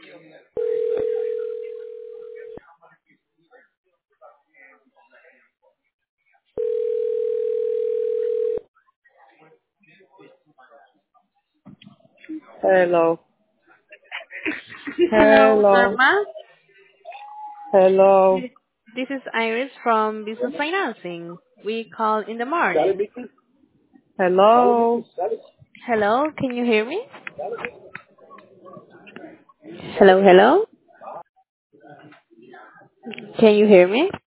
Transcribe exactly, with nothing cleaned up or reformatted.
Hello. Hello, Hello. Norma. Hello. This is Iris from Business Financing. We call in the morning. Hello. Hello, can you hear me? Hello, hello. Can you hear me?